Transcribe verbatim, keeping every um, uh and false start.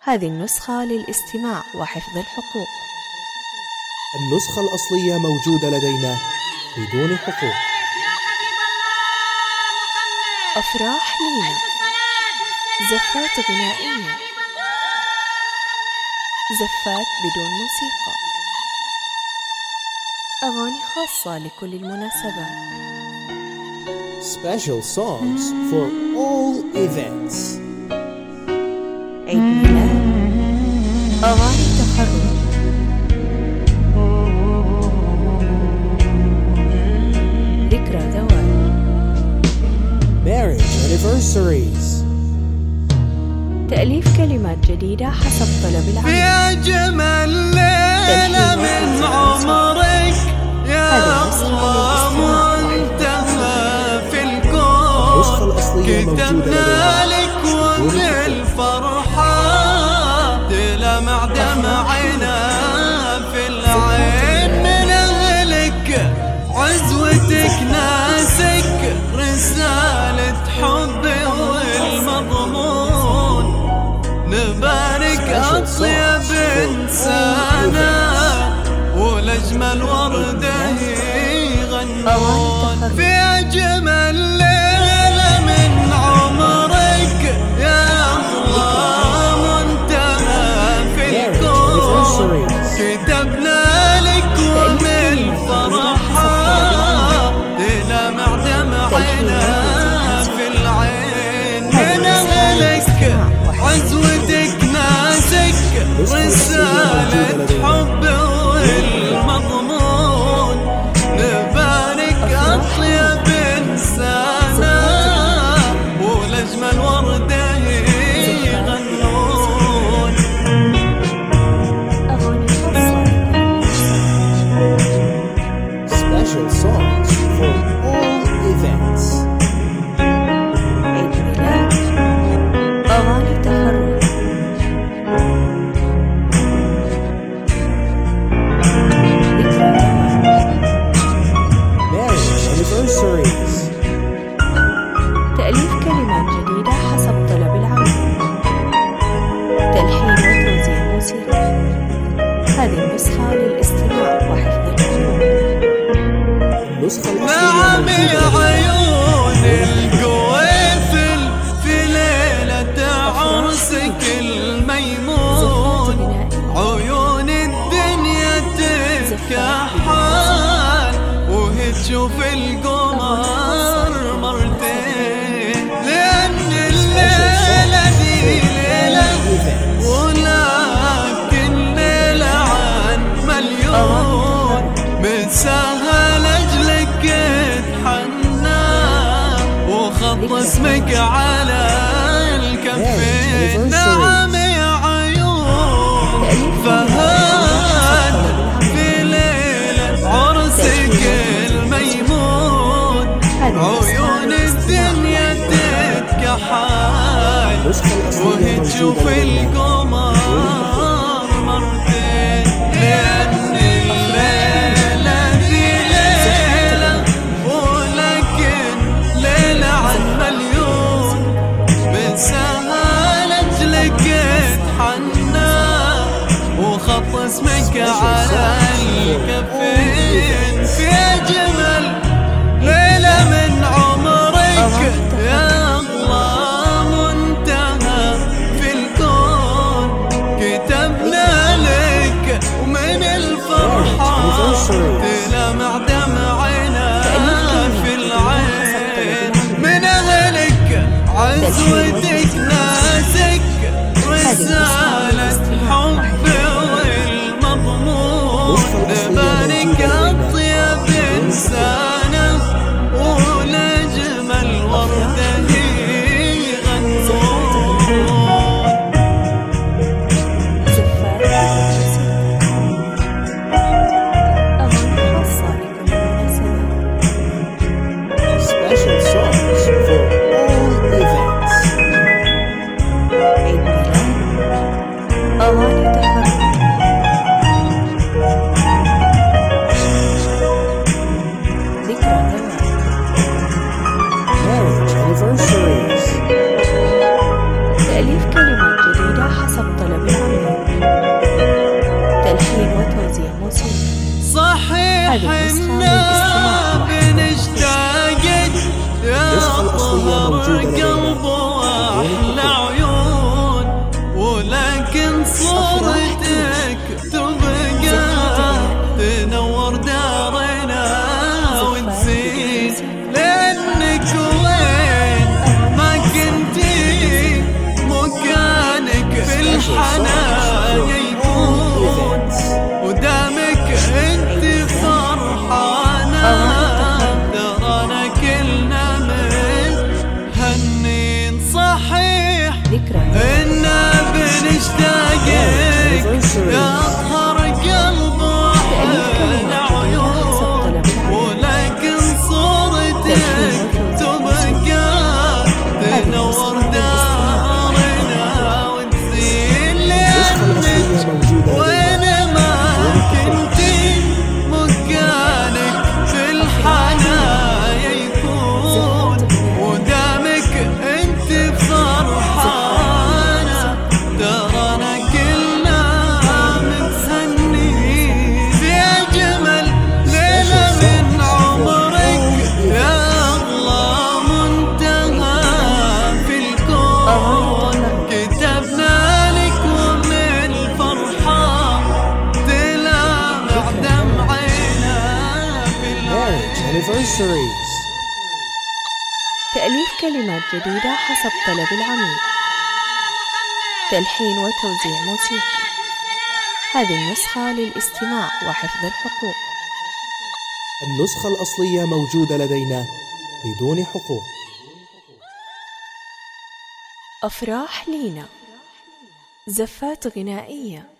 هذه النسخة للاستماع وحفظ الحقوق. النسخة الأصلية موجودة لدينا بدون حقوق. أفراح لينا، زفات غنائية، زفات بدون موسيقى، أغاني خاصة لكل المناسبات. Special songs for all events. عيد ميلاد، أغاني تخرج، ذكرى زواج، Marriage anniversaries. تأليف كلمات جديدة حسب طلب العميل. يا جمال ليلة من عمرك يا الله منتهى في الكون، كتبنا لك وبالفرحة تلمع دمعنا في العين من أهلك، عزوتك ناسك رسالة حب والمضمون، نبارك أطيب إنسانة والأجمل وردة يغنون. في أجمل ليلة من عمرك يا الله منتهى في الكون، كتبنا لك ومن فرحة تلمع دمعنا في العين من أهلك، عزوتك ناسك رسالة حب والمضمون، نبارك أطيب إنسانة والأجمل وردة يغنون. Special songs for all events. عيد ميلاد، أغاني تخرج، ذكرى Marriage anniversaries. تأليف كلمات جديدة حسب طلب العميل، تلحين وتوزيع موسيقى. هذه النسخة للاستماع وحفظ الحقوق. النسخة الأصلية نعم موجودة يا لدينا. عيون القويفل في ليلة عرسك الميمون، عيون الدنيا تتكحل وهي تشوف القمر مرتين، لأن الليلة دي ليلة ولكن ليلة عن مليون، متسهل أجلك اتحنى وخط اسمك على الكفين. نعم يا عيون فهد في ليلة عرسك الميمون، عيون الدنيا تتكحل وهي تشوف القمر مرتين، لأن الليلة دي ليلة ولكن ليلة عن مليون، بنسهل أجلك اتحنى وخط اسمك على الكفين. في أجمل ليلة من عمرك يا الله منتهى في الكون، كتبنا لك ومن الفرحة تلمع دمعنا في العين من أهلك، عزوتك ناسك رسالة حب والمضمون، نبارك أطيب إنسانة والأجمل وردة يغنون. زفات أغاني خاصة لكل المناسبات. Special songs for all events. عيد ميلاد، أغاني تخرج، ذكرى زواج، Marriage anniversaries. تأليف كلمات جديدة حسب طلب هذه النسخة للاستماع بنشتاق يا النسخة الأصلية طهر موجودة قلب وأحلى عيون، ولكن صورتك تبقى تنور دارنا وتزين، لأنك وين ما كنتي مكانك في الحنايا يكون، ودامك انت فرحانة ترانا كلنا متهنين. صحيح إنا بنشتاقك يا أطهر قلب وأحلى عيون، ولكن صورتك تبقى تنور دارنا وتزين، لأنك وين ما كنتي مكانك في الحنايا يكون، ودامك انت فرحانة ترانا كلنا متهنين. في أجمل ليلة من عمرك يا أغلى منتهى في الكون، كتبنا لك ومن الفرحة تلامع دمعنا في Marriage العين. anniversaries. تأليف كلمات جديدة حسب طلب العميل. تلحين وتوزيع موسيقي. هذه النسخة للاستماع وحفظ الحقوق. النسخة الأصلية موجودة لدينا بدون حقوق. أفراح لينا. زفات غنائية.